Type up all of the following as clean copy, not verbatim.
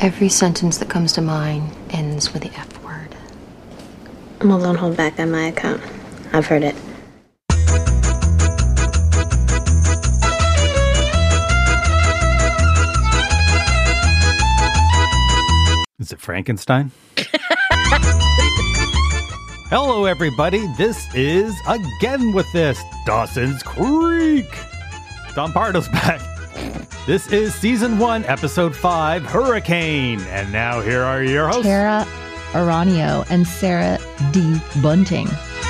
Every sentence that comes to mind ends with the F word. Well, don't hold back on my account. I've heard it. Is it Frankenstein? Hello, everybody. This is Again With This, Dawson's Creek. Don Pardo's back. This is Season 1, Episode 5, Hurricane. And now here are your hosts. Tara Aranio and Sarah D. Bunting.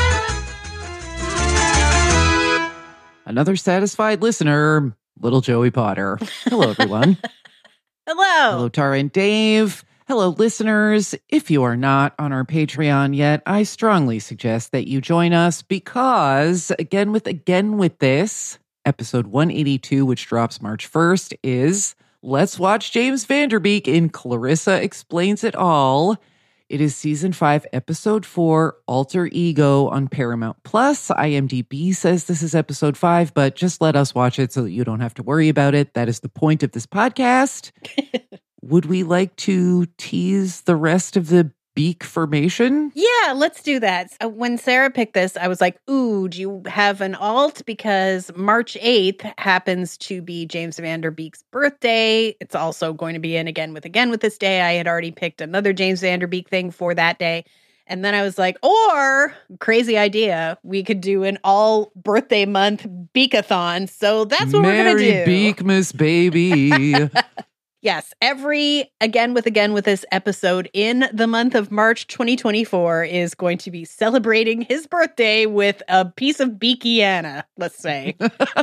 Another satisfied listener, little Joey Potter. Hello, everyone. Hello. Hello, Tara and Dave. Hello, listeners. If you are not on our Patreon yet, I strongly suggest that you join us because Again With This, episode 182, which drops March 1st, is Let's Watch James Van Der Beek in Clarissa Explains It All. It is season 5, episode 4, Alter Ego on Paramount Plus. IMDb says this is episode 5, but just let us watch it so that you don't have to worry about it. That is the point of this podcast. Would we like to tease the rest of the Beak formation? Yeah, let's do that. When Sarah picked this, I was like, ooh, do you have an alt? Because March 8th happens to be James Van Der Beek's birthday. It's also going to be in Again With This day. I had already picked another James Van Der Beek thing for that day. And then I was like, or, crazy idea, we could do an all birthday month Beakathon. So that's what we're going to do. Merry Beakmas, baby. Yes, every Again With This episode in the month of March 2024 is going to be celebrating his birthday with a piece of Beakiana, let's say.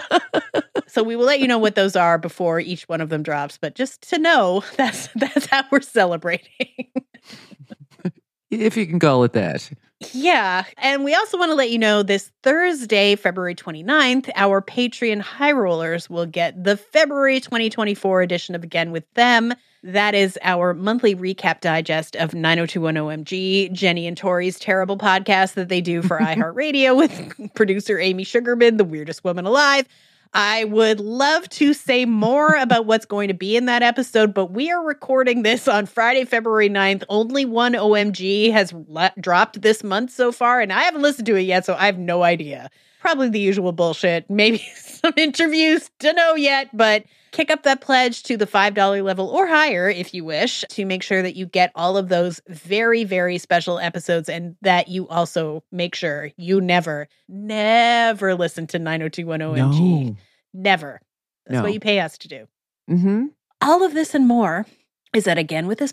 So we will let you know what those are before each one of them drops, but just to know, that's how we're celebrating. If you can call it that. Yeah, and we also want to let you know this Thursday, February 29th, our Patreon High Rollers will get the February 2024 edition of Again With Them. That is our monthly recap digest of 90210 MG, Jenny and Tori's terrible podcast that they do for iHeartRadio with producer Amy Sugarman, the weirdest woman alive. I would love to say more about what's going to be in that episode, but we are recording this on Friday, February 9th. Only one OMG has dropped this month so far, and I haven't listened to it yet, so I have no idea. Probably the usual bullshit. Maybe some interviews, don't know yet, but kick up that pledge to the $5 level or higher if you wish to make sure that you get all of those very, very special episodes and that you also make sure you never listen to 90210 MG. No. Never. That's what you pay us to do. Mm-hmm. All of this and more is at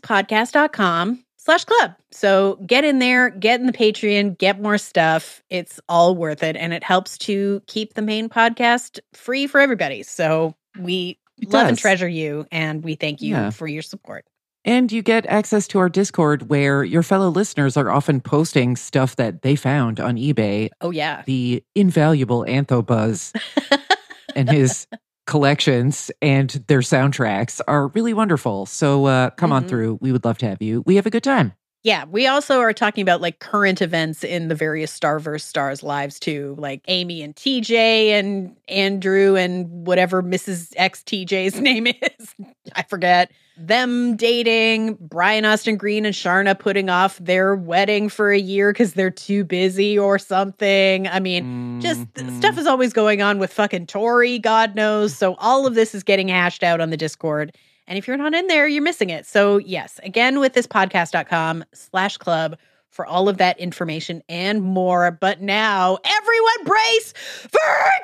againwiththispodcast.com/club. So get in there, get in the Patreon, get more stuff. It's all worth it. And it helps to keep the main podcast free for everybody. So we love and treasure you, and we thank you for your support. And you get access to our Discord where your fellow listeners are often posting stuff that they found on eBay. Oh, yeah. The invaluable Anthobuzz and his collections and their soundtracks are really wonderful. So come on through. We would love to have you. We have a good time. Yeah, we also are talking about like current events in the various Starverse stars' lives too, like Amy and TJ and Andrew and whatever Mrs. X TJ's name is. I forget. Them dating, Brian Austin Green and Sharna putting off their wedding for a year because they're too busy or something. I mean, just stuff is always going on with fucking Tori, God knows. So all of this is getting hashed out on the Discord. And if you're not in there, you're missing it. So yes, again with this podcast.com/club for all of that information and more. But now everyone brace for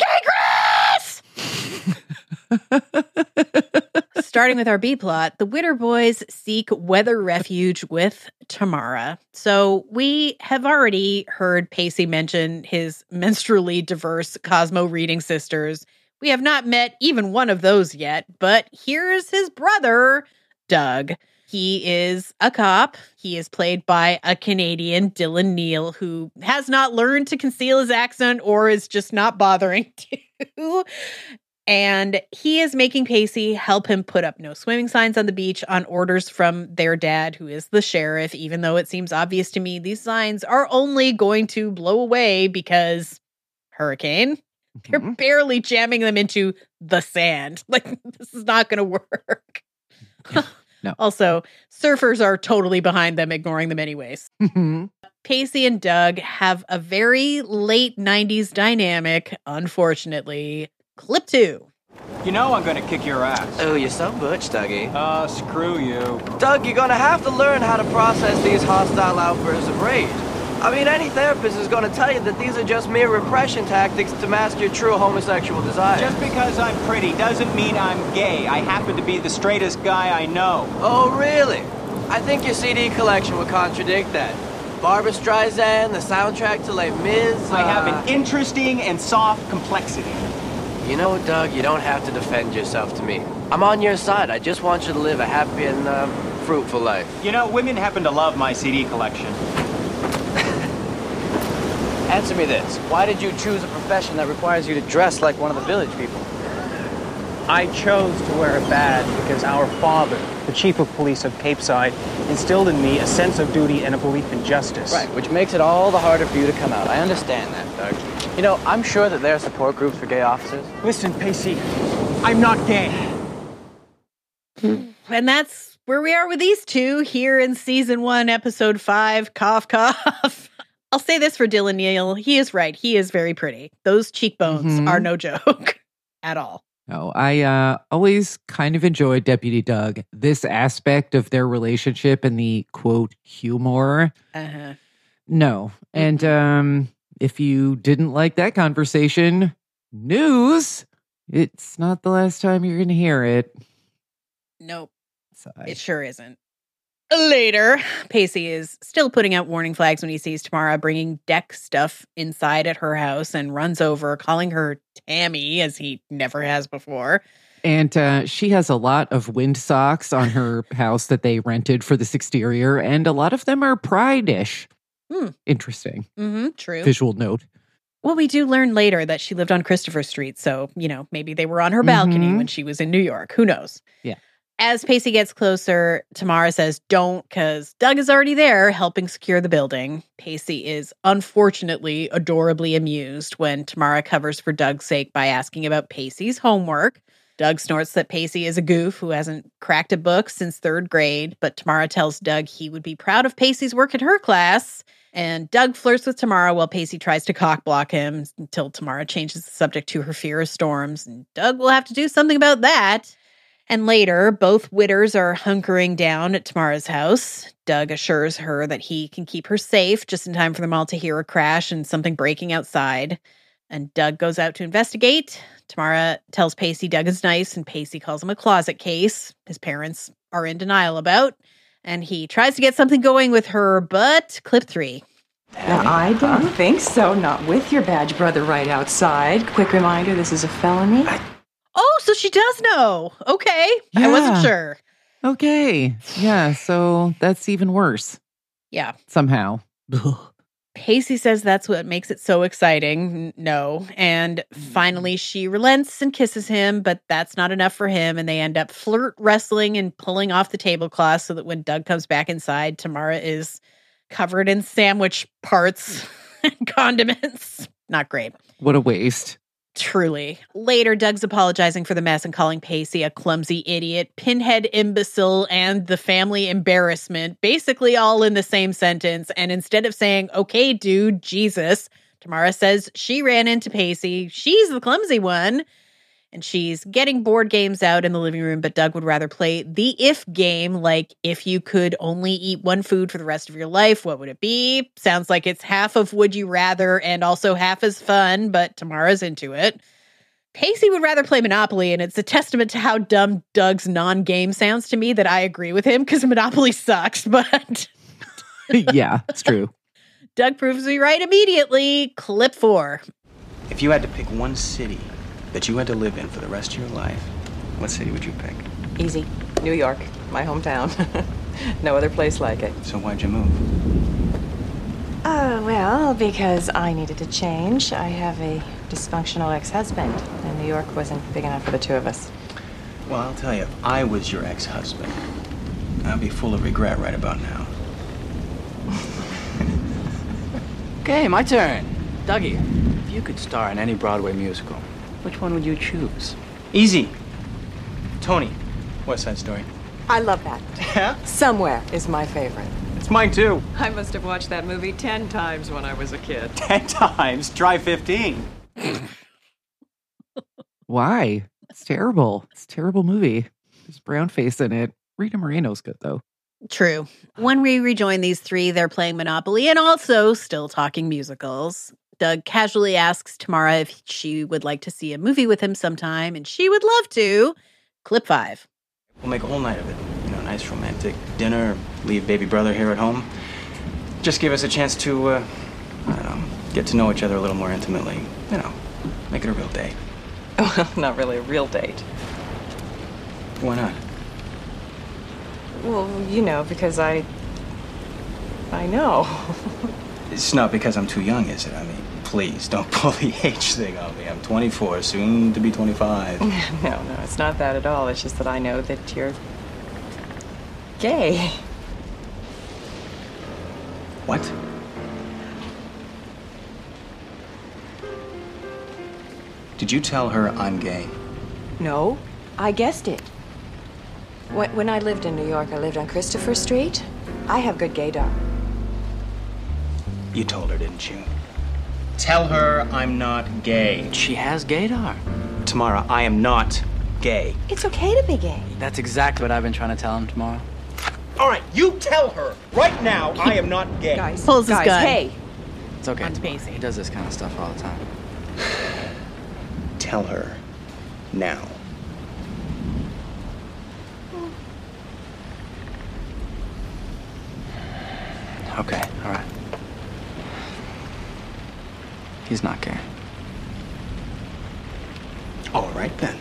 Hurricane Chris! Starting with our B plot, the Witter Boys seek weather refuge with Tamara. So we have already heard Pacey mention his menstrually diverse Cosmo reading sisters. We have not met even one of those yet, but here's his brother, Doug. He is a cop. He is played by a Canadian, Dylan Neal, who has not learned to conceal his accent or is just not bothering to. And he is making Pacey help him put up no swimming signs on the beach on orders from their dad, who is the sheriff, even though it seems obvious to me these signs are only going to blow away because hurricane. They're barely jamming them into the sand. Like, this is not going to work. No. Also, surfers are totally behind them, ignoring them anyways. Pacey and Doug have a very late 90s dynamic, unfortunately. Clip 2. You know I'm gonna kick your ass. Oh, you're so butch, Dougie. Screw you. Doug, you're gonna have to learn how to process these hostile outbursts of rage. I mean, any therapist is gonna tell you that these are just mere repression tactics to mask your true homosexual desire. Just because I'm pretty doesn't mean I'm gay. I happen to be the straightest guy I know. Oh, really? I think your CD collection would contradict that. Barbra Streisand, the soundtrack to Les Mis. I have an interesting and soft complexity. You know, Doug, you don't have to defend yourself to me. I'm on your side. I just want you to live a happy and fruitful life. You know, women happen to love my CD collection. Answer me this. Why did you choose a profession that requires you to dress like one of the village people? I chose to wear a badge because our father, the chief of police of Cape Side, instilled in me a sense of duty and a belief in justice. Right, which makes it all the harder for you to come out. I understand that, Doug. You know, I'm sure that there are support groups for gay officers. Listen, Pacey, I'm not gay. And that's where we are with these two here in season 1, episode 5. Cough, cough. I'll say this for Dylan Neal. He is right. He is very pretty. Those cheekbones are no joke at all. No, I always kind of enjoyed Deputy Doug. This aspect of their relationship and the, quote, humor. Uh-huh. No. And if you didn't like that conversation, news, it's not the last time you're going to hear it. Nope. Sigh. It sure isn't. Later, Pacey is still putting out warning flags when he sees Tamara bringing deck stuff inside at her house and runs over, calling her Tammy, as he never has before. And she has a lot of wind socks on her house that they rented for this exterior, and a lot of them are Pride-ish. Interesting. True. Visual note. Well, we do learn later that she lived on Christopher Street, so, you know, maybe they were on her balcony when she was in New York. Who knows? Yeah. As Pacey gets closer, Tamara says, don't, because Doug is already there helping secure the building. Pacey is unfortunately adorably amused when Tamara covers for Doug's sake by asking about Pacey's homework. Doug snorts that Pacey is a goof who hasn't cracked a book since 3rd grade, but Tamara tells Doug he would be proud of Pacey's work in her class. And Doug flirts with Tamara while Pacey tries to cockblock him until Tamara changes the subject to her fear of storms. And Doug will have to do something about that. And later, both Witters are hunkering down at Tamara's house. Doug assures her that he can keep her safe just in time for them all to hear a crash and something breaking outside. And Doug goes out to investigate. Tamara tells Pacey Doug is nice, and Pacey calls him a closet case. His parents are in denial about. And he tries to get something going with her, but clip 3. Now, I don't think so. Not with your badge brother right outside. Quick reminder, this is a felony. Oh, so she does know. Okay. I wasn't sure. Okay. Yeah, so that's even worse. Yeah. Somehow. Pacey says that's what makes it so exciting. No. And finally, she relents and kisses him, but that's not enough for him. And they end up flirt wrestling and pulling off the tablecloth so that when Doug comes back inside, Tamara is covered in sandwich parts and condiments. Not great. What a waste. Truly. Later, Doug's apologizing for the mess and calling Pacey a clumsy idiot, pinhead imbecile, and the family embarrassment, basically all in the same sentence. And instead of saying, okay, dude, Jesus, Tamara says she ran into Pacey. She's the clumsy one. And she's getting board games out in the living room, but Doug would rather play the if game, like if you could only eat one food for the rest of your life, what would it be? Sounds like it's half of Would You Rather and also half as fun, but Tamara's into it. Pacey would rather play Monopoly, and it's a testament to how dumb Doug's non-game sounds to me that I agree with him, because Monopoly sucks, but... Yeah, it's true. Doug proves me right immediately. Clip 4. If you had to pick one city that you had to live in for the rest of your life, what city would you pick? Easy. New York, my hometown. No other place like it. So why'd you move? Well, because I needed to change. I have a dysfunctional ex-husband, and New York wasn't big enough for the two of us. Well, I'll tell you, if I was your ex-husband, I'd be full of regret right about now. Okay, my turn. Dougie, if you could star in any Broadway musical, which one would you choose? Easy. Tony, West Side Story. I love that. Yeah? Somewhere is my favorite. It's mine too. I must have watched that movie 10 times when I was a kid. 10 times. Try 15. Why? It's terrible. It's a terrible movie. There's brown face in it. Rita Moreno's good, though. True. When we rejoin these three, they're playing Monopoly and also still talking musicals. Doug casually asks Tamara if she would like to see a movie with him sometime, and she would love to. Clip 5. We'll make a whole night of it. You know, nice romantic dinner, leave baby brother here at home. Just give us a chance to, I don't know, get to know each other a little more intimately. You know, make it a real date. Well, not really a real date. Why not? Well, you know, because I know. It's not because I'm too young, is it? I mean, please, don't pull the age thing on me. I'm 24, soon to be 25. No, it's not that at all. It's just that I know that you're gay. What? Did you tell her I'm gay? No, I guessed it. When I lived in New York, I lived on Christopher Street. I have good gaydar. You told her, didn't you? Tell her I'm not gay. She has gaydar. Tamara, I am not gay. It's okay to be gay. That's exactly what I've been trying to tell him tomorrow. All right, you tell her right now I am not gay. Guys, Pulls his gun. hey. It's okay. On tomorrow. Pacey. He does this kind of stuff all the time. Tell her now. Okay, all right. He's not gay. All right, then.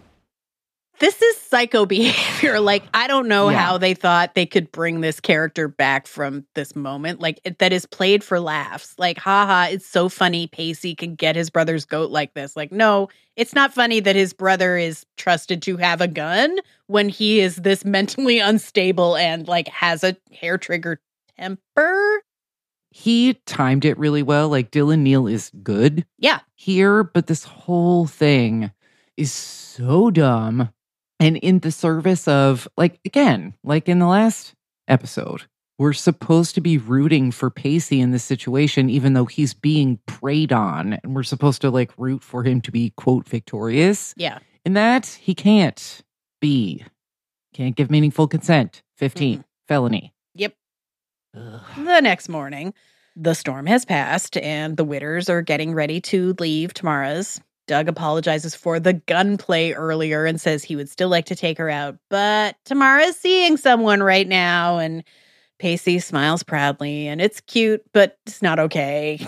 This is psycho behavior. Like, I don't know Yeah. how they thought they could bring this character back from this moment. Like, that is played for laughs. Like, haha, it's so funny Pacey can get his brother's goat like this. Like, no, it's not funny that his brother is trusted to have a gun when he is this mentally unstable and, like, has a hair trigger temper. He timed it really well. Like, Dylan Neal is good Yeah. here, but this whole thing is so dumb and in the service of, like, again, like in the last episode, we're supposed to be rooting for Pacey in this situation, even though he's being preyed on, and we're supposed to, like, root for him to be, quote, victorious. Yeah. In that, he can't be. Can't give meaningful consent. 15. Felony. Yep. Ugh. The next morning, the storm has passed and the Witters are getting ready to leave Tamara's. Doug apologizes for the gunplay earlier and says he would still like to take her out, but Tamara's seeing someone right now, and Pacey smiles proudly, and it's cute, but it's not okay.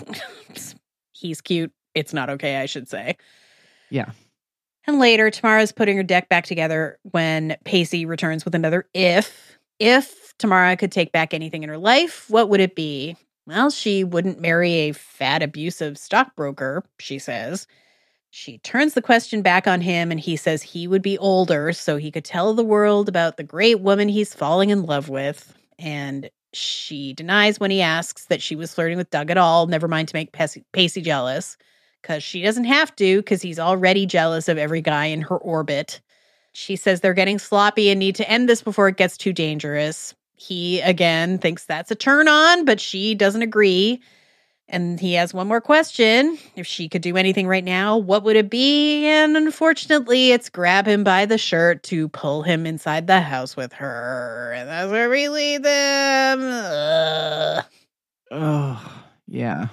He's cute. It's not okay, I should say. Yeah. And later, Tamara's putting her deck back together when Pacey returns with another if. If Tamara could take back anything in her life, what would it be? Well, she wouldn't marry a fat, abusive stockbroker, she says. She turns the question back on him, and he says he would be older so he could tell the world about the great woman he's falling in love with. And she denies when he asks that she was flirting with Doug at all, never mind to make Pacey jealous, because she doesn't have to, because he's already jealous of every guy in her orbit. She says they're getting sloppy and need to end this before it gets too dangerous. He, again, thinks that's a turn on, but she doesn't agree. And he has one more question. If she could do anything right now, what would it be? And unfortunately, it's grab him by the shirt to pull him inside the house with her. And that's where we leave them. Ugh. Oh, yeah.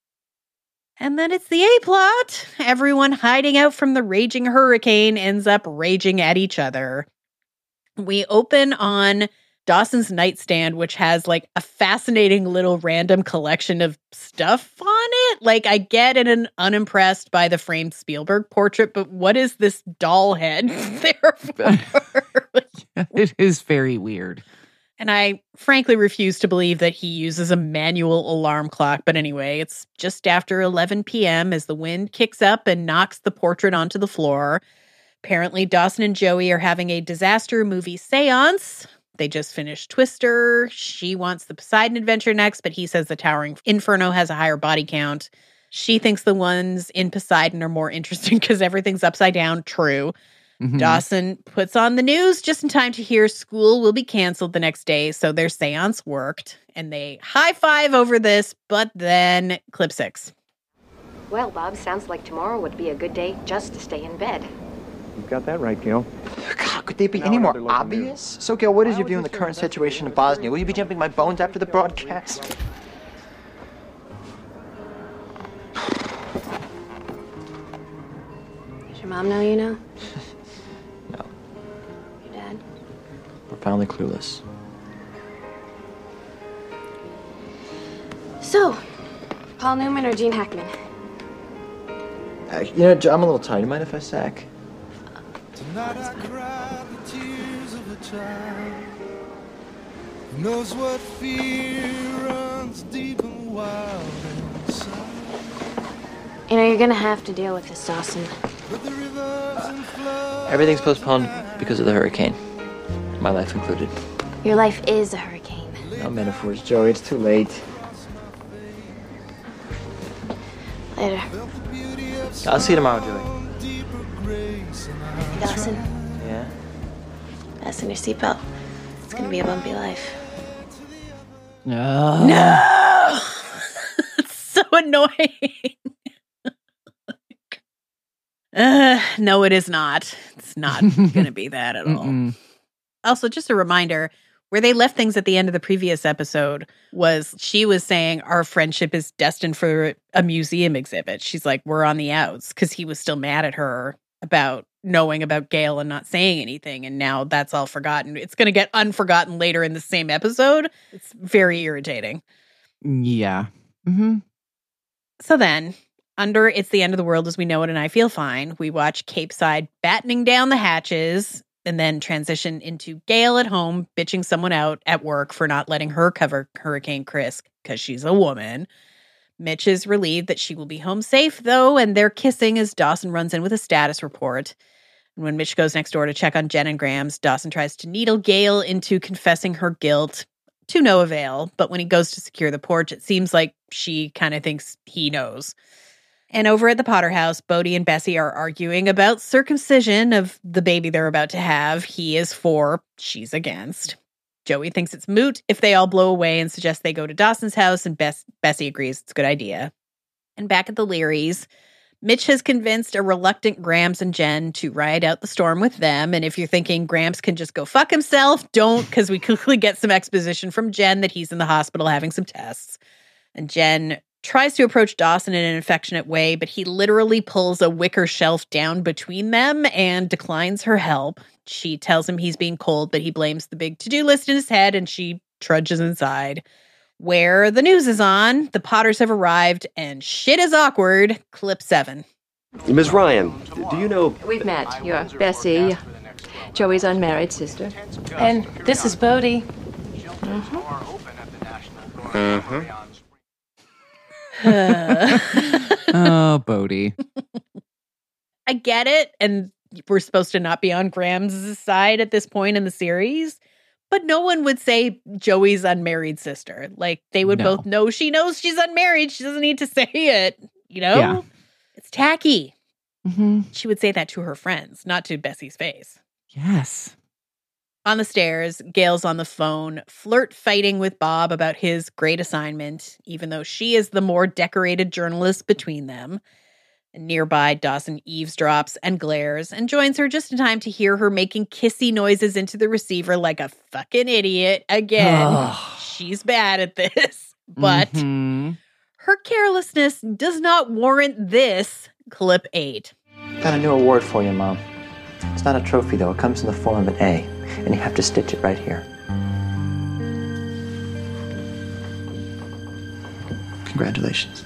And then it's the A-plot. Everyone hiding out from the raging hurricane ends up raging at each other. We open on Dawson's nightstand, which has like a fascinating little random collection of stuff on it. Like, I get it and unimpressed by the framed Spielberg portrait, but what is this doll head there for? It is very weird. And I frankly refuse to believe that he uses a manual alarm clock. But anyway, it's just after 11 p.m. as the wind kicks up and knocks the portrait onto the floor. Apparently, Dawson and Joey are having a disaster movie seance. They just finished Twister. She wants the Poseidon Adventure next, but he says the Towering Inferno has a higher body count. She thinks the ones in Poseidon are more interesting because everything's upside down. True. Dawson puts on the news just in time to hear school will be canceled the next day, so their seance worked. And they high-five over this, but then clip 6. Well, Bob, sounds like tomorrow would be a good day just to stay in bed. You've got that right, Gil. God, could they be any more obvious? So, Gil, what is your view on the current situation in Bosnia? Will you be jumping my bones after the broadcast? Does your mom know you know? No. Your dad? Profoundly clueless. So, Paul Newman or Gene Hackman? You know, I'm a little tired. You mind if I sack? Tonight I cried the tears of a child who knows what fear runs deep and wild inside. You know, you're gonna have to deal with this, Dawson. Everything's postponed because of the hurricane. My life included. Your life is a hurricane. No metaphors, Joey. It's too late. Later. I'll see you tomorrow, Joey. Dawson, Yeah? fasten your seatbelt. It's gonna be a bumpy life. No! It's so annoying. No, it is not. It's not going to be that at all. Also, just a reminder, where they left things at the end of the previous episode was she was saying our friendship is destined for a museum exhibit. She's like, we're on the outs, because he was still mad at her about knowing about Gale and not saying anything. And now that's all forgotten. It's going to get unforgotten later in the same episode. It's very irritating. Yeah. So then, under It's the End of the World as We Know It and I Feel Fine, we watch Capeside battening down the hatches and then transition into Gale at home, bitching someone out at work for not letting her cover Hurricane Chris because she's a woman. Mitch is relieved that she will be home safe, though, and they're kissing as Dawson runs in with a status report. And when Mitch goes next door to check on Jen and Grams, Dawson tries to needle Gale into confessing her guilt, to no avail. But when he goes to secure the porch, it seems like she kind of thinks he knows. And over at the Potter house, Bodhi and Bessie are arguing about circumcision of the baby they're about to have. He is for, she's against. Joey thinks it's moot if they all blow away and suggests they go to Dawson's house, and Bessie agrees it's a good idea. And back at the Learys, Mitch has convinced a reluctant Grams and Jen to ride out the storm with them. And if you're thinking Grams can just go fuck himself, don't, because we quickly get some exposition from Jen that he's in the hospital having some tests. And Jen tries to approach Dawson in an affectionate way, but he literally pulls a wicker shelf down between them and declines her help. She tells him he's being cold, but he blames the big to-do list in his head, and she trudges inside. Where the news is on, the Potters have arrived, and shit is awkward. Clip 7. Ms. Ryan, do you know... We've met. You're Bessie, Joey's unmarried sister. And this is Bodhi. Oh, Bodhi. I get it, and we're supposed to not be on Grams' side at this point in the series, but no one would say Joey's unmarried sister. Like, they would both know she knows she's unmarried. She doesn't need to say it, you know? Yeah. It's tacky. She would say that to her friends, not to Bessie's face. Yes. On the stairs, Gale's on the phone, fighting with Bob about his great assignment, even though she is the more decorated journalist between them. And nearby, Dawson eavesdrops and glares and joins her just in time to hear her making kissy noises into the receiver like a fucking idiot again. She's bad at this, but her carelessness does not warrant this. Clip 8. Got a new award for you, Mom. It's not a trophy, though. It comes in the form of an A, and you have to stitch it right here. Congratulations.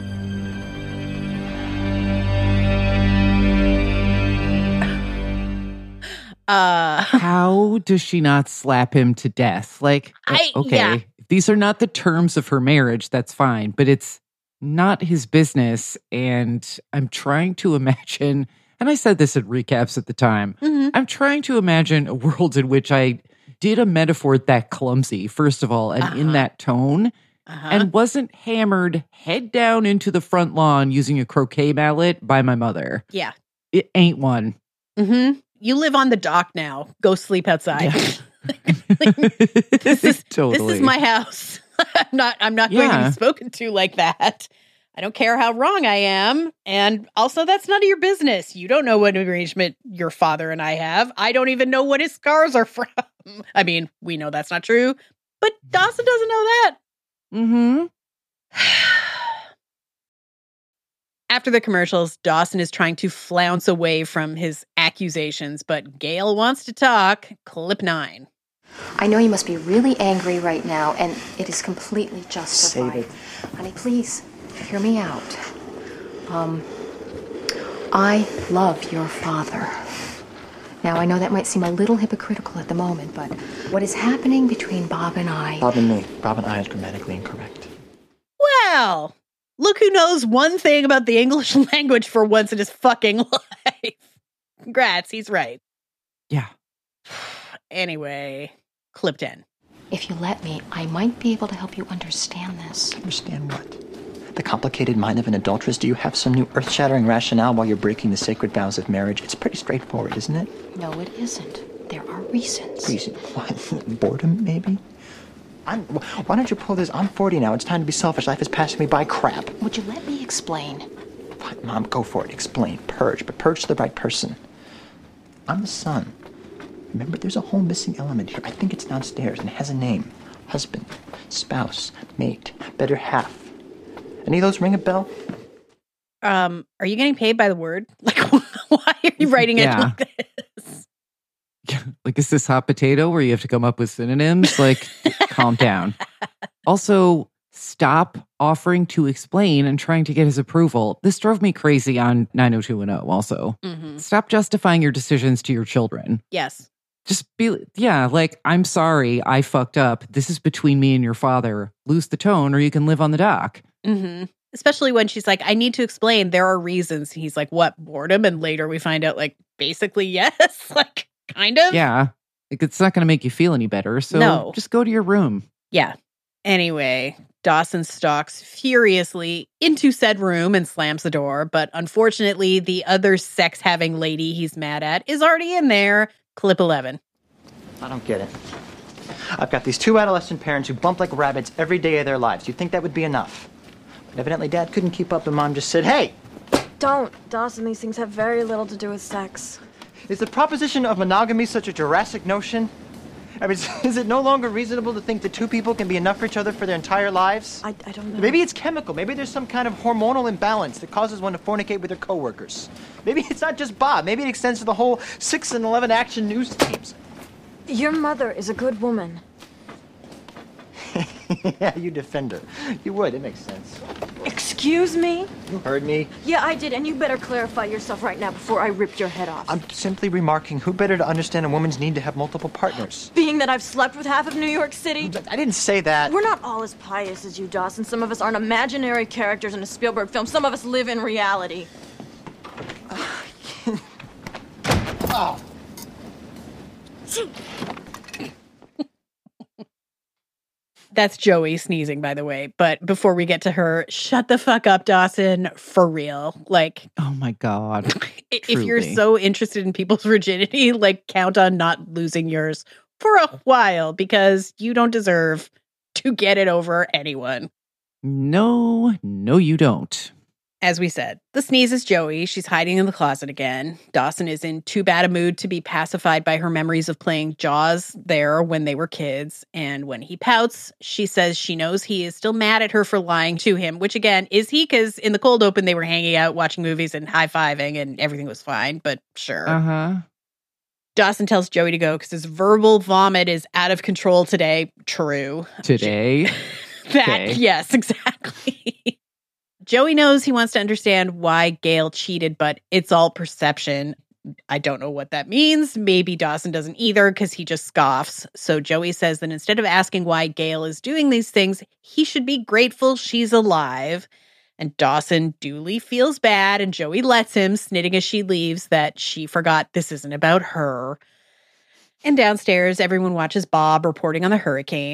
How does she not slap him to death? Like, okay, if these are not the terms of her marriage, that's fine, but it's not his business. And I'm trying to imagine, and I said this at recaps at the time, I'm trying to imagine a world in which I did a metaphor that clumsy, first of all, and in that tone, and wasn't hammered head down into the front lawn using a croquet mallet by my mother. Yeah. It ain't one. You live on the dock now. Go sleep outside. Yeah. This is Totally. my house. I'm not going to be spoken to like that. I don't care how wrong I am. And also, that's none of your business. You don't know what arrangement your father and I have. I don't even know what his scars are from. I mean, we know that's not true, but Dawson doesn't know that. Mm-hmm. After the commercials, Dawson is trying to flounce away from his accusations, but Gail wants to talk. Clip 9. I know you must be really angry right now, and it is completely justified. Save it. Honey, please, hear me out. I love your father. Now, I know that might seem a little hypocritical at the moment, but what is happening between Bob and I... Bob and me. Bob and I is grammatically incorrect. Well, look who knows one thing about the English language for once in his fucking life. Congrats, he's right. Yeah. Anyway, clip 10. If you let me, I might be able to help you understand this. Understand what? The complicated mind of an adulteress? Do you have some new earth-shattering rationale while you're breaking the sacred vows of marriage? It's pretty straightforward, isn't it? No, it isn't. There are reasons. Reason? What? Boredom, maybe? Why don't you pull this? I'm 40 now. It's time to be selfish. Life is passing me by. Crap. Would you let me explain? What, Mom, go for it. Explain. Purge. But purge to the right person. I'm the son. Remember, there's a whole missing element here. I think it's downstairs and it has a name. Husband, spouse, mate, better half. Any of those ring a bell? Are you getting paid by the word? Like, why are you writing it like this? Like, is this hot potato where you have to come up with synonyms? Like, calm down. Also, stop offering to explain and trying to get his approval. This drove me crazy on 90210 also. Mm-hmm. Stop justifying your decisions to your children. Yes. Just like, I'm sorry, I fucked up. This is between me and your father. Lose the tone or you can live on the dock. Mm-hmm. Especially when she's like, I need to explain. There are reasons. He's like, what, boredom? And later we find out, like, basically, yes. Like, kind of. Yeah. Like, it's not going to make you feel any better. So just go to your room. Yeah. Anyway, Dawson stalks furiously into said room and slams the door. But unfortunately, the other sex-having lady he's mad at is already in there. Clip 11. I don't get it. I've got these two adolescent parents who bump like rabbits every day of their lives. You'd think that would be enough. But evidently Dad couldn't keep up and Mom just said, hey! Don't, Dawson. These things have very little to do with sex. Is the proposition of monogamy such a Jurassic notion? I mean, is it no longer reasonable to think that two people can be enough for each other for their entire lives? I don't know. Maybe it's chemical. Maybe there's some kind of hormonal imbalance that causes one to fornicate with their coworkers. Maybe it's not just Bob. Maybe it extends to the whole 6 and 11 action news teams. Your mother is a good woman. Yeah, you defend her. You would. It makes sense. Excuse me? You heard me. Yeah, I did, and you better clarify yourself right now before I rip your head off. I'm simply remarking, who better to understand a woman's need to have multiple partners? Being that I've slept with half of New York City? I didn't say that. We're not all as pious as you, Dawson. Some of us aren't imaginary characters in a Spielberg film. Some of us live in reality. Oh. That's Joey sneezing, by the way. But before we get to her, shut the fuck up, Dawson, for real. Like, oh my God. If you're so interested in people's virginity, like, count on not losing yours for a while because you don't deserve to get it over anyone. No, you don't. As we said, the sneeze is Joey. She's hiding in the closet again. Dawson is in too bad a mood to be pacified by her memories of playing Jaws there when they were kids. And when he pouts, she says she knows he is still mad at her for lying to him, which again, is he? Because in the cold open, they were hanging out, watching movies and high-fiving and everything was fine, but sure. Uh-huh. Dawson tells Joey to go because his verbal vomit is out of control today. True. Today? Yes, exactly. Joey knows he wants to understand why Gail cheated, but it's all perception. I don't know what that means. Maybe Dawson doesn't either because he just scoffs. So Joey says that instead of asking why Gail is doing these things, he should be grateful she's alive. And Dawson duly feels bad, and Joey lets him, snitting as she leaves, that she forgot this isn't about her. And downstairs, everyone watches Bob reporting on the hurricane.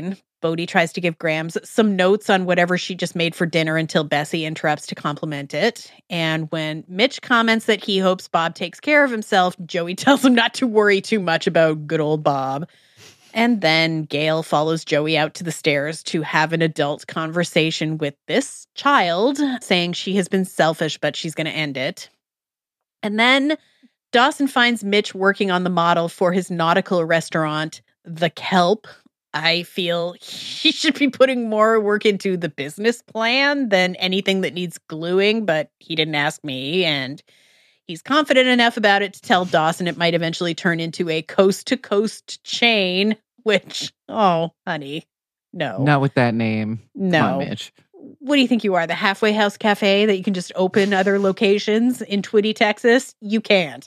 Bodhi tries to give Grams some notes on whatever she just made for dinner until Bessie interrupts to compliment it. And when Mitch comments that he hopes Bob takes care of himself, Joey tells him not to worry too much about good old Bob. And then Gail follows Joey out to the stairs to have an adult conversation with this child, saying she has been selfish, but she's going to end it. And then Dawson finds Mitch working on the model for his nautical restaurant, The Kelp. I feel he should be putting more work into the business plan than anything that needs gluing, but he didn't ask me, and he's confident enough about it to tell Dawson it might eventually turn into a coast-to-coast chain, which, oh, honey, no. Not with that name. No. Come on, Mitch. What do you think you are, the Halfway House Cafe that you can just open other locations in Twitty, Texas? You can't.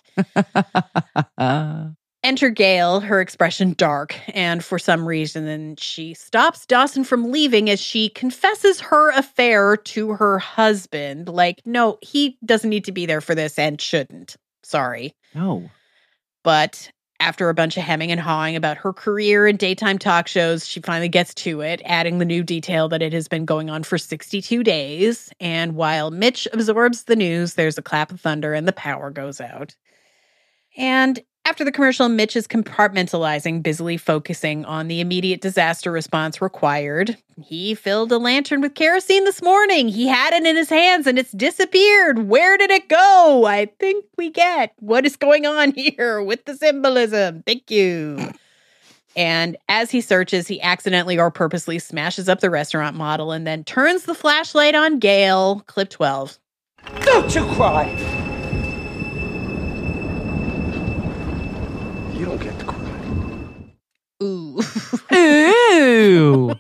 Enter Gail, her expression dark, and for some reason then she stops Dawson from leaving as she confesses her affair to her husband. Like, no, he doesn't need to be there for this and shouldn't. Sorry. No. But after a bunch of hemming and hawing about her career in daytime talk shows, she finally gets to it, adding the new detail that it has been going on for 62 days. And while Mitch absorbs the news, there's a clap of thunder and the power goes out. And after the commercial, Mitch is compartmentalizing, busily focusing on the immediate disaster response required. He filled a lantern with kerosene this morning. He had it in his hands and it's disappeared. Where did it go? I think we get what is going on here with the symbolism. Thank you. And as he searches, he accidentally or purposely smashes up the restaurant model and then turns the flashlight on Gail. Clip 12. Don't you cry! You don't get to cry. Ooh. Ooh.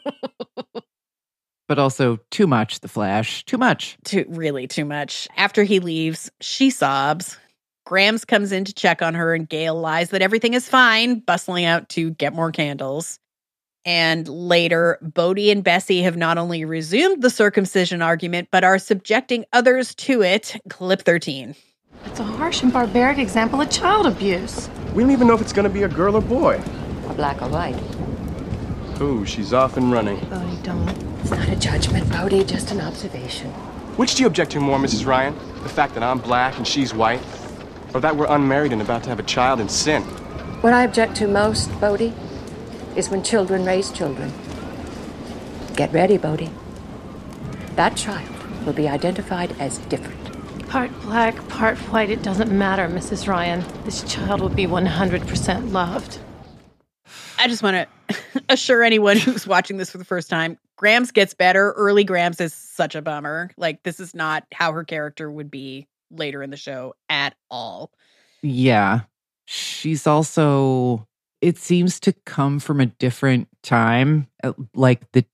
But also too much, the Flash. Too much. Really too much. After he leaves, she sobs. Grams comes in to check on her and Gail lies that everything is fine, bustling out to get more candles. And later, Bodhi and Bessie have not only resumed the circumcision argument, but are subjecting others to it. Clip 13. It's a harsh and barbaric example of child abuse. We don't even know if it's going to be a girl or boy. A black or white. Ooh, she's off and running. Bodhi, don't. It's not a judgment, Bodhi, just an observation. Which do you object to more, Mrs. Ryan? The fact that I'm black and she's white? Or that we're unmarried and about to have a child and sin? What I object to most, Bodhi, is when children raise children. Get ready, Bodhi. That child will be identified as different. Part black, part white, it doesn't matter, Mrs. Ryan. This child will be 100% loved. I just want to assure anyone who's watching this for the first time, Grams gets better. Early Grams is such a bummer. Like, this is not how her character would be later in the show at all. Yeah. She's also, it seems to come from a different time, like the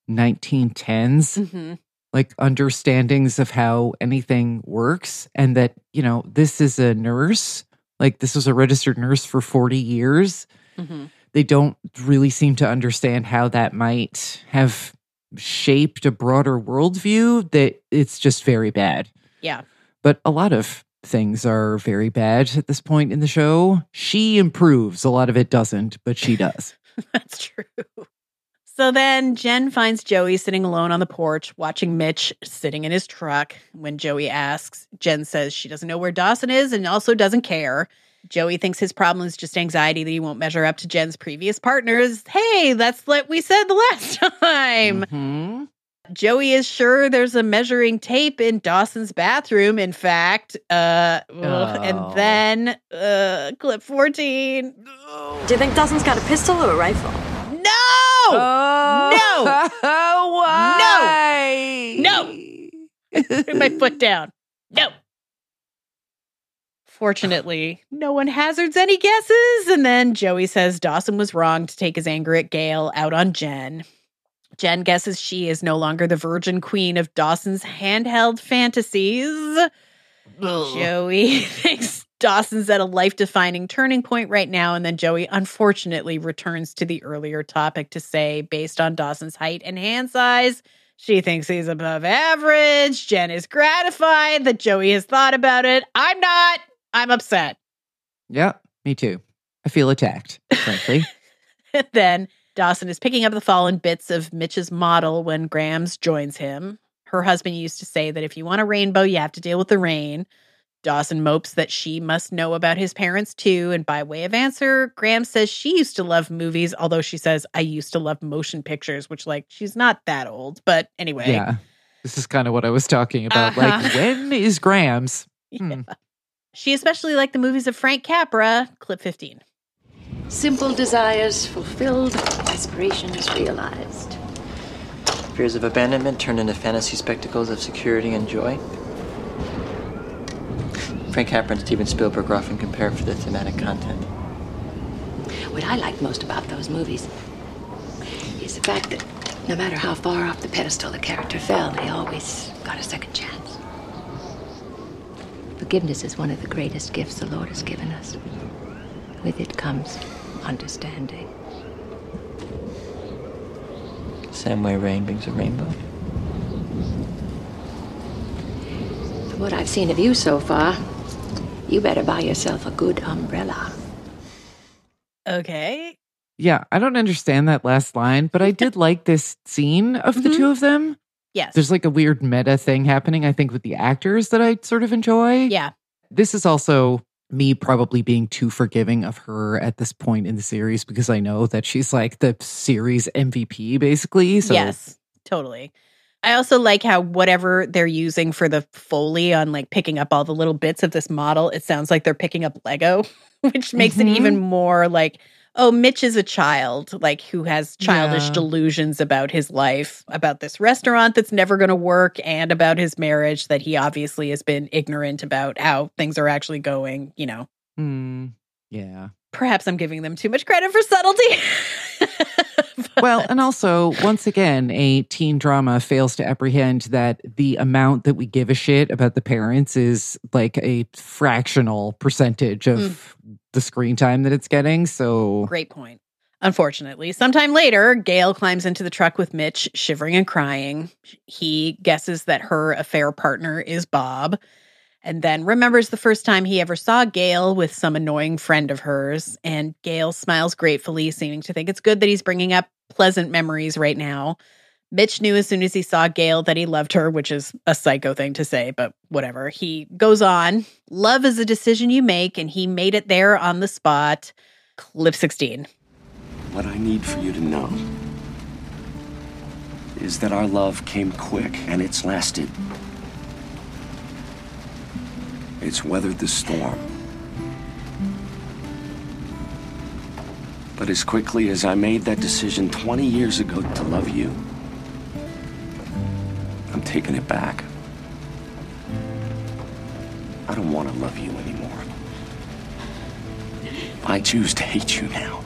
1910s. Mm-hmm. Like understandings of how anything works, and that, you know, this is a nurse, like this was a registered nurse for 40 years. Mm-hmm. They don't really seem to understand how that might have shaped a broader worldview, that it's just very bad. Yeah. But a lot of things are very bad at this point in the show. She improves. A lot of it doesn't, but she does. That's true. So then Jen finds Joey sitting alone on the porch, watching Mitch sitting in his truck. When Joey asks, Jen says she doesn't know where Dawson is and also doesn't care. Joey thinks his problem is just anxiety that he won't measure up to Jen's previous partners. Hey, that's what we said the last time. Mm-hmm. Joey is sure there's a measuring tape in Dawson's bathroom, in fact. And then, clip 14. Do you think Dawson's got a pistol or a rifle? No! No! Why? No! Put my foot down. No! Fortunately, no one hazards any guesses. And then Joey says Dawson was wrong to take his anger at Gail out on Jen. Jen guesses she is no longer the virgin queen of Dawson's handheld fantasies. Ugh. Joey thinks Dawson's at a life-defining turning point right now, and then Joey unfortunately returns to the earlier topic to say, based on Dawson's height and hand size, she thinks he's above average. Jen is gratified that Joey has thought about it. I'm not. I'm upset. Yeah, me too. I feel attacked, frankly. Then Dawson is picking up the fallen bits of Mitch's model when Grams joins him. Her husband used to say that if you want a rainbow, you have to deal with the rain. Dawson mopes that she must know about his parents too, and by way of answer, Grams says she used to love movies, although she says, I used to love motion pictures, which, like, she's not that old, but anyway. Yeah, this is kind of what I was talking about. Like, when is Grams? Yeah. She especially liked the movies of Frank Capra, clip 15. Simple desires fulfilled, aspirations realized. Fears of abandonment turned into fantasy spectacles of security and joy. Frank Capra and Steven Spielberg are often compared for their thematic content. What I like most about those movies is the fact that no matter how far off the pedestal the character fell, they always got a second chance. Forgiveness is one of the greatest gifts the Lord has given us. With it comes understanding. Same way rain brings a rainbow. From what I've seen of you so far, you better buy yourself a good umbrella. Okay. Yeah, I don't understand that last line, but I did like this scene of the two of them. Yes. There's like a weird meta thing happening, I think, with the actors that I sort of enjoy. Yeah. This is also me probably being too forgiving of her at this point in the series because I know that she's like the series MVP, basically. So. Yes, totally. I also like how whatever they're using for the Foley on like picking up all the little bits of this model, it sounds like they're picking up Lego, which makes it even more like, oh, Mitch is a child, like who has childish delusions about his life, about this restaurant that's never going to work, and about his marriage that he obviously has been ignorant about how things are actually going, you know. Yeah. Perhaps I'm giving them too much credit for subtlety. Well, and also, once again, a teen drama fails to apprehend that the amount that we give a shit about the parents is like a fractional percentage of the screen time that it's getting. So, great point. Unfortunately, sometime later, Gail climbs into the truck with Mitch, shivering and crying. He guesses that her affair partner is Bob, and then remembers the first time he ever saw Gail with some annoying friend of hers. And Gail smiles gratefully, seeming to think it's good that he's bringing up pleasant memories right now. Mitch knew as soon as he saw Gail that he loved her, which is a psycho thing to say, but whatever. He goes on, love is a decision you make, and he made it there on the spot. Clip 16. What I need for you to know is that our love came quick, and it's lasted. It's weathered the storm. But as quickly as I made that decision 20 years ago to love you, I'm taking it back. I don't want to love you anymore. I choose to hate you now.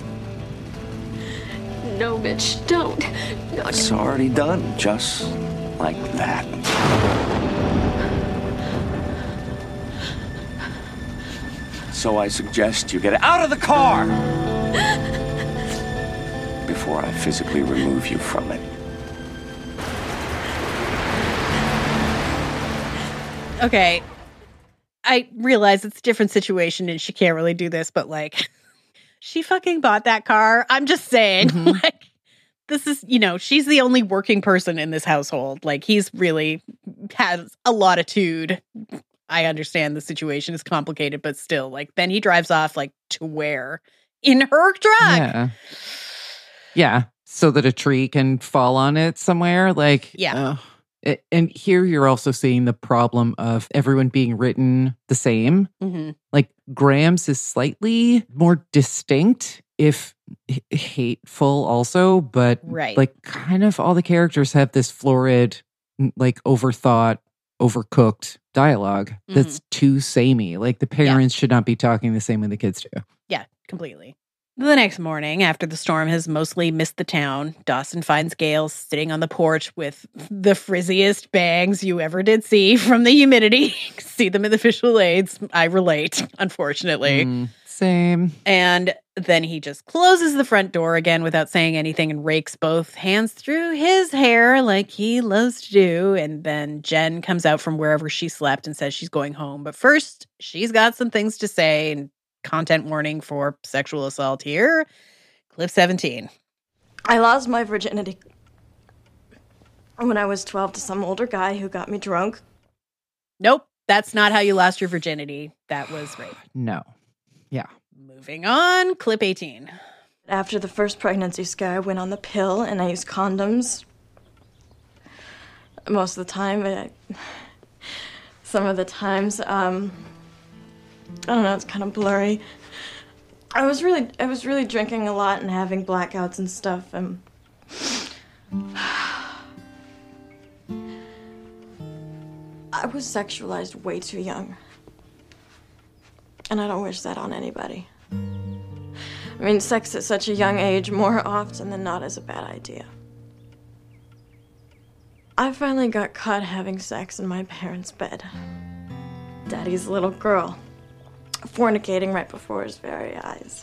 No, Mitch, don't. No, It's already done, just like that. So I suggest you get out of the car before I physically remove you from it. Okay. I realize it's a different situation and she can't really do this, but like, she fucking bought that car. I'm just saying, like, this is, you know, she's the only working person in this household. Like, he's really has a latitude. I understand the situation is complicated, but still, like, then he drives off, like, to where? In her truck. Yeah. So that a tree can fall on it somewhere. Like, and here you're also seeing the problem of everyone being written the same. Like, Grams is slightly more distinct, if hateful also, but like kind of all the characters have this florid, like overthought, overcooked dialogue that's too samey. Like, the parents should not be talking the same way the kids do. Yeah, completely. The next morning, after the storm has mostly missed the town, Dawson finds Gail sitting on the porch with the frizziest bangs you ever did see from the humidity. See them in the visual aids. I relate, unfortunately. Same. And then he just closes the front door again without saying anything and rakes both hands through his hair like he loves to do. And then Jen comes out from wherever she slept and says she's going home. But first, she's got some things to say, and content warning for sexual assault here. Clip 17. I lost my virginity when I was 12 to some older guy who got me drunk. Nope, that's not how you lost your virginity. That was rape. No. Yeah. Moving on, clip 18. After the first pregnancy scare, I went on the pill and I used condoms. Most of the time, some of the times, I don't know, it's kind of blurry. I was really drinking a lot and having blackouts and stuff, and I was sexualized way too young. And I don't wish that on anybody. I mean, sex at such a young age more often than not is a bad idea. I finally got caught having sex in my parents' bed. Daddy's little girl, fornicating right before his very eyes.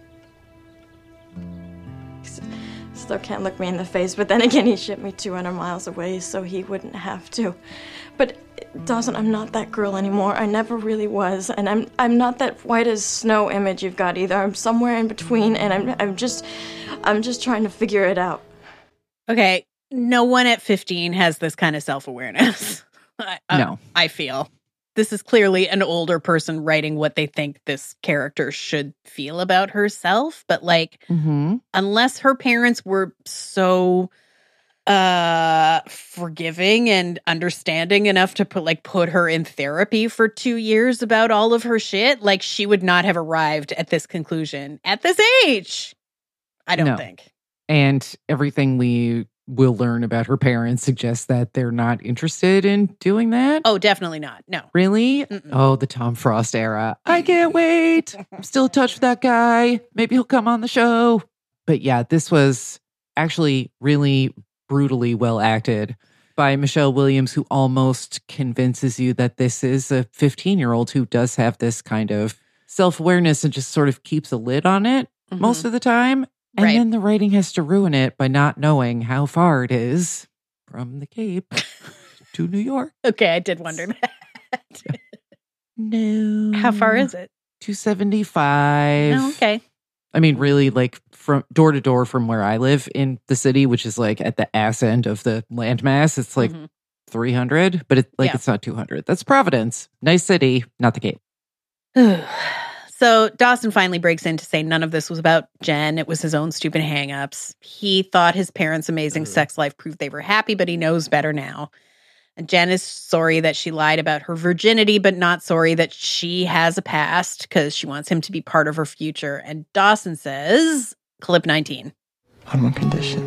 Still can't look me in the face, but then again, he shipped me 200 miles away so he wouldn't have to. But Dawson, I'm not that girl anymore. I never really was, and I'm not that white as snow image you've got either. I'm somewhere in between, and I'm just trying to figure it out. Okay, no one at 15 has this kind of self-awareness. No. I feel. This is clearly an older person writing what they think this character should feel about herself. But, like, unless her parents were so forgiving and understanding enough to put her in therapy for 2 years about all of her shit, like, she would not have arrived at this conclusion at this age. I don't think. And everything we will learn about her parents suggests that they're not interested in doing that. Oh, definitely not. No. Really? Mm-mm. Oh, the Tom Frost era. I can't wait. I'm still in touch with that guy. Maybe he'll come on the show. But yeah, this was actually really brutally well acted by Michelle Williams, who almost convinces you that this is a 15-year-old who does have this kind of self-awareness and just sort of keeps a lid on it most of the time. And then the writing has to ruin it by not knowing how far it is from the Cape to New York. Okay, I did wonder that. No. How far is it? 275. Oh, okay. I mean, really, like, from door to door from where I live in the city, which is like at the ass end of the landmass, it's like 300, but it's not 200. That's Providence. Nice city, not the Cape. So Dawson finally breaks in to say none of this was about Jen. It was his own stupid hang-ups. He thought his parents' amazing sex life proved they were happy, but he knows better now. And Jen is sorry that she lied about her virginity, but not sorry that she has a past because she wants him to be part of her future. And Dawson says, clip 19. On one condition.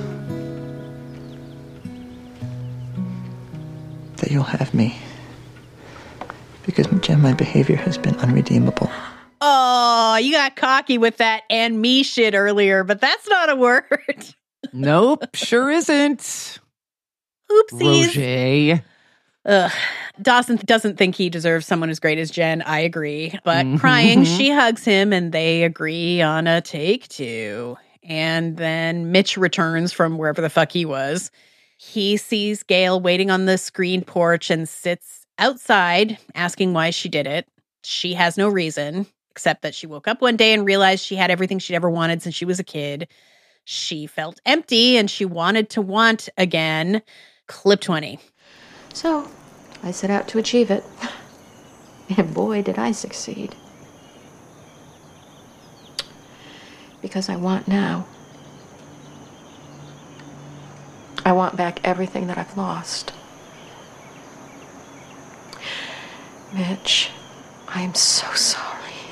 That you'll have me. Because, Jen, my behavior has been unredeemable. Oh, you got cocky with that and me shit earlier, but that's not a word. Nope, sure isn't. Oopsies. Roger. Dawson doesn't think he deserves someone as great as Jen. I agree. But crying, she hugs him and they agree on a take two. And then Mitch returns from wherever the fuck he was. He sees Gail waiting on the screen porch and sits outside asking why she did it. She has no reason, except that she woke up one day and realized she had everything she'd ever wanted since she was a kid. She felt empty and she wanted to want again. Clip 20. So, I set out to achieve it. And boy, did I succeed. Because I want now. I want back everything that I've lost. Mitch, I am so sorry.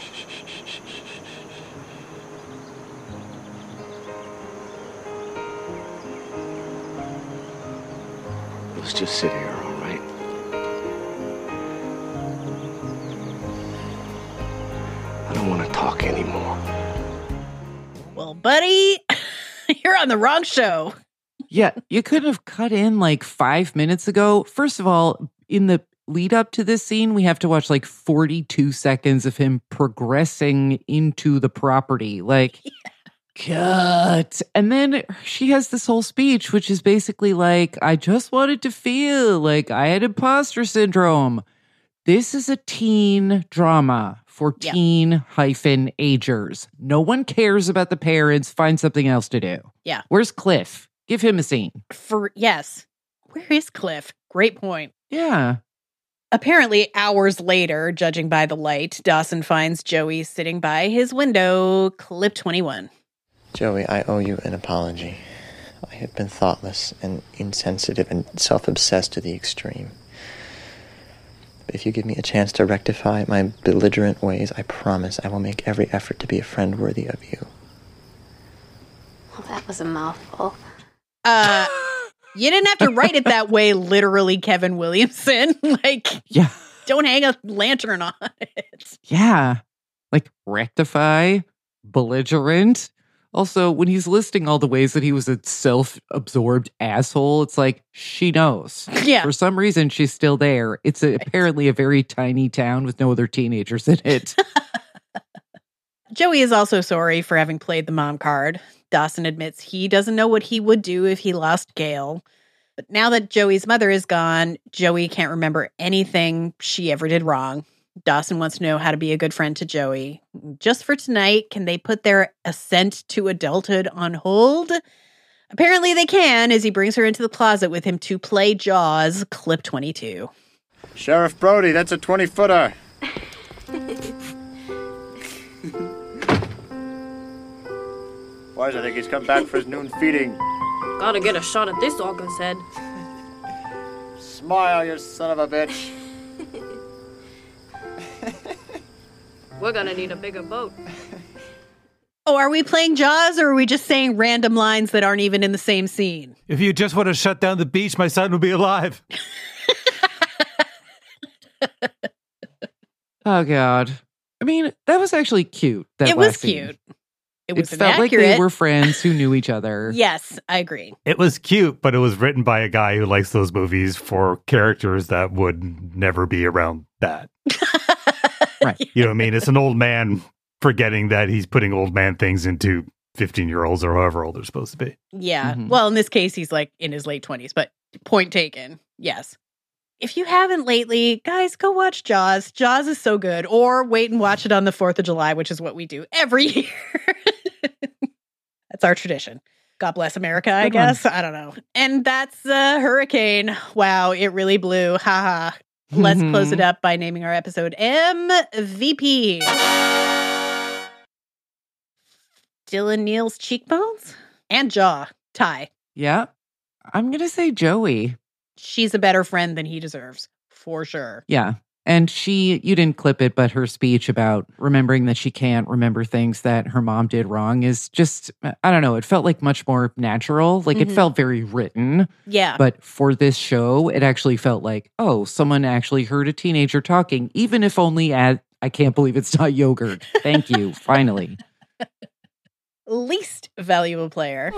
Let's just sit here, all right? I don't want to talk anymore. Well, buddy, you're on the wrong show. Yeah, you could have cut in like 5 minutes ago. First of all, in the lead up to this scene, we have to watch like 42 seconds of him progressing into the property. Like, cut. And then she has this whole speech, which is basically like, I just wanted to feel like I had imposter syndrome. This is a teen drama for teen-agers. No one cares about the parents. Find something else to do. Yeah. Where's Cliff? Give him a scene. Yes. Where is Cliff? Great point. Yeah. Apparently, hours later, judging by the light, Dawson finds Joey sitting by his window, clip 21. Joey, I owe you an apology. I have been thoughtless and insensitive and self-obsessed to the extreme. But if you give me a chance to rectify my belligerent ways, I promise I will make every effort to be a friend worthy of you. Well, that was a mouthful. You didn't have to write it that way, literally, Kevin Williamson. Yeah. Don't hang a lantern on it. Yeah. Rectify, belligerent. Also, when he's listing all the ways that he was a self-absorbed asshole, it's like, she knows. Yeah. For some reason, she's still there. It's apparently a very tiny town with no other teenagers in it. Joey is also sorry for having played the mom card. Dawson admits he doesn't know what he would do if he lost Gail. But now that Joey's mother is gone, Joey can't remember anything she ever did wrong. Dawson wants to know how to be a good friend to Joey. Just for tonight, can they put their ascent to adulthood on hold? Apparently they can, as he brings her into the closet with him to play Jaws, clip 22. Sheriff Brody, that's a 20-footer. Boys, I think he's come back for his noon feeding. Gotta get a shot at this August head. Smile, you son of a bitch. We're gonna need a bigger boat. Oh, are we playing Jaws, or are we just saying random lines that aren't even in the same scene? If you just want to shut down the beach, my son would be alive. Oh, God. I mean, that was actually cute. It was cute. It was felt like they were friends who knew each other. Yes, I agree. It was cute, but it was written by a guy who likes those movies for characters that would never be around that. Right. You know what I mean? It's an old man forgetting that he's putting old man things into 15-year-olds or however old they're supposed to be. Yeah. Well, in this case, he's in his late 20s, but point taken. Yes. If you haven't lately, guys, go watch Jaws. Jaws is so good. Or wait and watch it on the 4th of July, which is what we do every year. That's our tradition. God bless America, I guess. I don't know. And that's Hurricane. Wow, it really blew. Haha. Let's close it up by naming our episode MVP. Dylan Neal's cheekbones and jaw. Tie. Yeah. I'm going to say Joey. She's a better friend than he deserves. For sure. Yeah. And you didn't clip it, but her speech about remembering that she can't remember things that her mom did wrong is just, I don't know, it felt like much more natural. It felt very written. Yeah. But for this show, it actually felt like, oh, someone actually heard a teenager talking, even if only at, I can't believe it's not yogurt. Thank you. Finally. Least valuable player.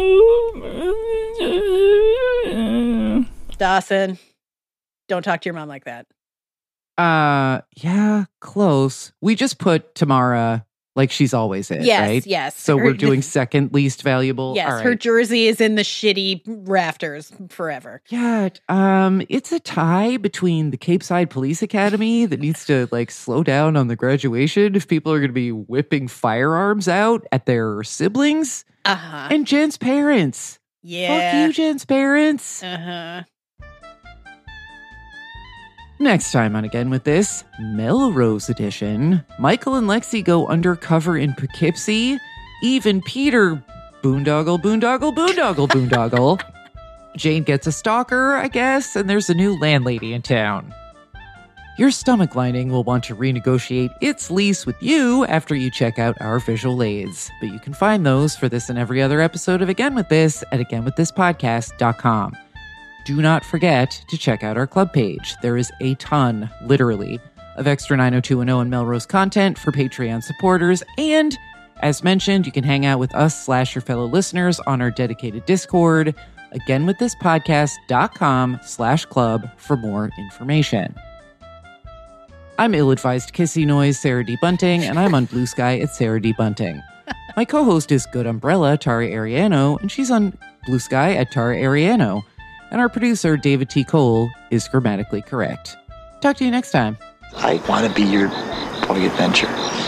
Dawson, don't talk to your mom like that. Yeah, close. We just put Tamara like she's always in, yes, right? Yes. So we're doing second least valuable. Yes, all right. Her jersey is in the shitty rafters forever. Yeah, it's a tie between the Cape Side Police Academy that needs to slow down on the graduation if people are going to be whipping firearms out at their siblings, and Jen's parents. Yeah, fuck you, Jen's parents. Next time on Again With This, Melrose Edition, Michael and Lexi go undercover in Poughkeepsie. Eve and Peter boondoggle, boondoggle, boondoggle, boondoggle. Jane gets a stalker, I guess, and there's a new landlady in town. Your stomach lining will want to renegotiate its lease with you after you check out our visual aids. But you can find those for this and every other episode of Again With This at againwiththispodcast.com. Do not forget to check out our club page. There is a ton, literally, of extra 90210 and Melrose content for Patreon supporters. And, as mentioned, you can hang out with us / your fellow listeners on our dedicated Discord, againwiththispodcast.com/club for more information. I'm ill-advised kissy noise Sarah D. Bunting, and I'm on Blue Sky at Sarah D. Bunting. My co-host is Good Umbrella, Tara Ariano, and she's on Blue Sky at Tara Ariano. And our producer, David T. Cole, is grammatically correct. Talk to you next time. I want to be your calling adventure.